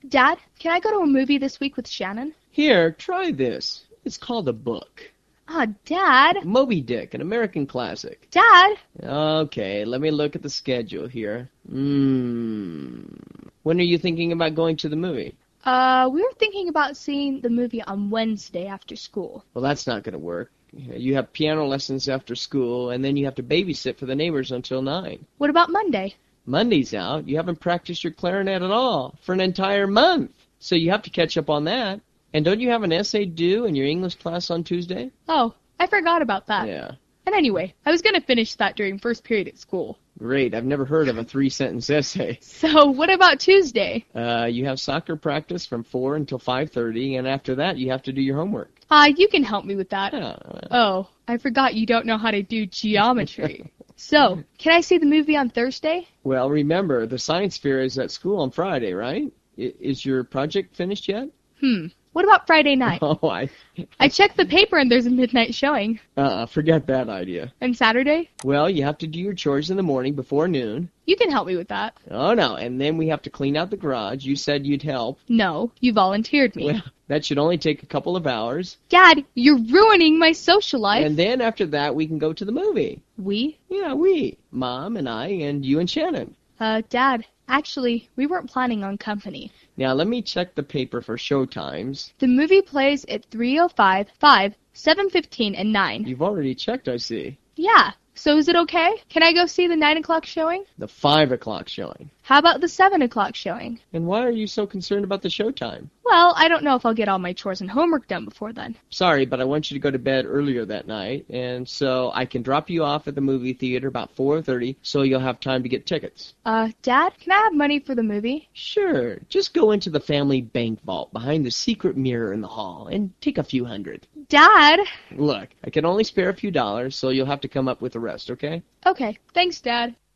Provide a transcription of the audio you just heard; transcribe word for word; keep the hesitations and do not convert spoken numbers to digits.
Dad, can I go to a movie this week with Shannon? Here, try this. It's called a book. Ah, Dad. Moby Dick, an American classic. Dad. Okay, let me look at the schedule here. Hmm. When are you thinking about going to the movie? Uh, we were thinking about seeing the movie on Wednesday after school. Well, that's not going to work. You have piano lessons after school, and then you have to babysit for the neighbors until nine. What about Monday? Monday's out. You haven't practiced your clarinet at all for an entire month. So you have to catch up on that. And don't you have an essay due in your English class on Tuesday? Oh, I forgot about that. Yeah. And anyway, I was going to finish that during first period at school. Great. I've never heard of a three-sentence essay. So what about Tuesday? Uh, you have soccer practice from four until five thirty, and after that you have to do your homework. Ah, uh, you can help me with that. Yeah. Oh, I forgot you don't know how to do geometry. So, can I see the movie on Thursday? Well, remember, the science fair is at school on Friday, right? I- is your project finished yet? Hmm. What about Friday night? Oh, I... I checked the paper and there's a midnight showing. Uh, forget that idea. And Saturday? Well, you have to do your chores in the morning before noon. You can help me with that. Oh, no, and then we have to clean out the garage. You said you'd help. No, you volunteered me. Well, that should only take a couple of hours. Dad, you're ruining my social life. And then after that, we can go to the movie. We? Yeah, we. Mom and I and you and Shannon. Uh, Dad, actually, we weren't planning on company. Now, let me check the paper for show times. The movie plays at three oh five, five, seven fifteen, and nine. You've already checked, I see. Yeah. So is it okay? Can I go see the nine o'clock showing? The five o'clock showing. How about the seven o'clock showing? And why are you so concerned about the showtime? Well, I don't know if I'll get all my chores and homework done before then. Sorry, but I want you to go to bed earlier that night, and so I can drop you off at the movie theater about four thirty, so you'll have time to get tickets. Uh, Dad, can I have money for the movie? Sure. Just go into the family bank vault behind the secret mirror in the hall and take a few hundred. Dad! Look, I can only spare a few dollars, so you'll have to come up with the rest, okay? Okay, thanks, Dad.